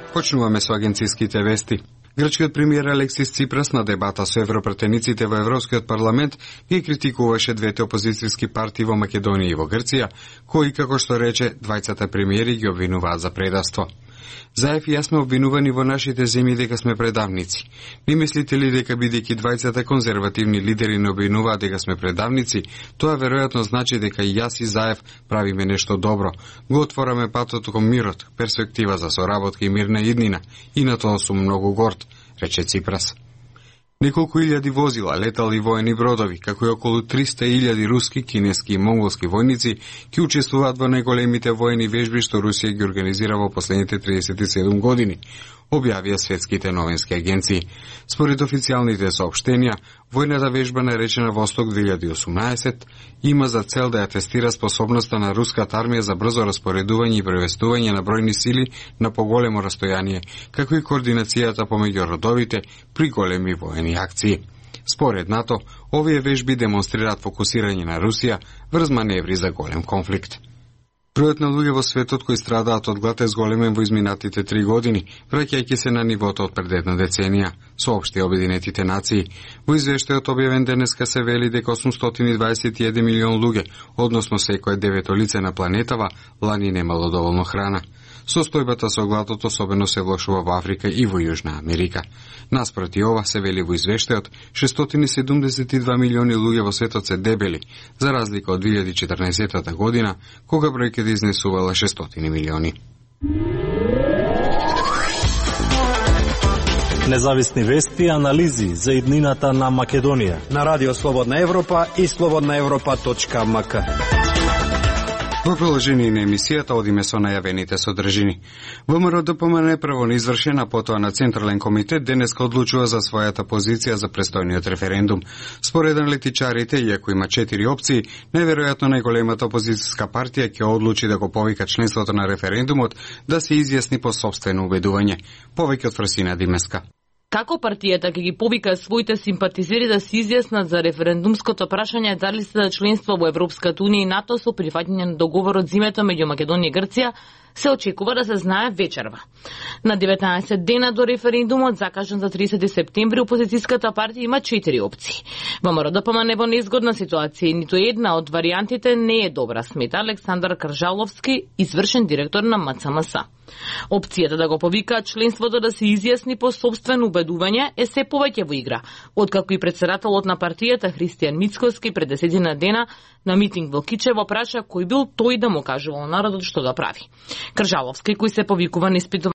Почнуваме со агенцијските вести. Грчкиот премиер Алексис Ципрас на дебата со европратениците во Европскиот парламент ги критикуваше двете опозицијски партии во Македонија и во Грција, кои, како што рече, двајцата премиери ги обвинуваат за предавство. Заев и јас сме обвинувани во нашите земји дека сме предавници. Ви мислите ли дека бидејќи двајцата конзервативни лидери не обвинуваат дека сме предавници, тоа веројатно значи дека и јас и Заев правиме нешто добро. Го отвораме патот кон мирот, перспектива за соработка и мирна иднина, и на тоа сум многу горд, рече Ципрас. Неколку илјади возила, летали воени бродови, како и околу 300.000 руски, кинески и монголски војници ќе учествуваат во најголемите воени вежби што Русија ги организира во последните 37 години, објавија светските новински агенции. Според официјалните соопштенија, војната вежба наречена Восток 2018 има за цел да ја тестира способноста на руската армија за брзо распоредување и превестување на бројни сили на поголемо растојание, како и координацијата помеѓу родовите при големи воени акции. Според НАТО, овие вежби демонстрираат фокусирање на Русија врз маневри за голем конфликт. Бројот на луѓе во светот кои страдаат од глад е зголемен во изминатите 3 години, враќајќи се на нивото од пред една деценија, соопшти Обединетите нации. Во извештајот објавен денеска се вели дека 821 милион луѓе, односно секое девето лице на планетава, лани немало доволно храна. Состојбата со гладот особено се влошува во Африка и во Јужна Америка. Наспроти ова се вели во извештајот, 672 милиони луѓе во светот се дебели, за разлика од 2014 година, кога бројката изнесувала 600 милиони. Независни вести и анализи за иднината на Македонија на Радио Слободна Европа и slobodnaevropa.mk. Во продолжение на емисијата одиме со најавените содржини. ВМРО ДПМН прво неизвршена, потоа на Централен комитет денеска одлучува за својата позиција за престојниот референдум. Според аналитичарите, иако има 4 опции, најверојатно најголемата опозицијска партија ќе одлучи да го повика членството на референдумот да се изјасни по сопствено убедување. Повеќе од Фрсина Димеска. Како партијата ќе ги повика своите симпатизери да се изјаснат за референдумското прашање дали се за членство во Европската унија и НАТО со прифаќање на договорот зимето меѓу Македонија и Грција, се очекува да се знае вечерва. На 19 дена до референдумот, закажан за 30 септември, опозицијската партија има 4 опции. ВМРО ДПМН во неизгодна ситуација и ниту една од варијантите не е добра, смета Александар Кржаловски, извршен директор на МЦМС. Опцијата да го повика членството да се изјасни по сопствено убедување е се повеќе во игра, откако и претседателот на партијата Христијан Мицкоски пред 10 дена на митинг во Кичево праша кој бил тој да му кажувал народот што да прави. Кржаловски, кој се повикува на испитување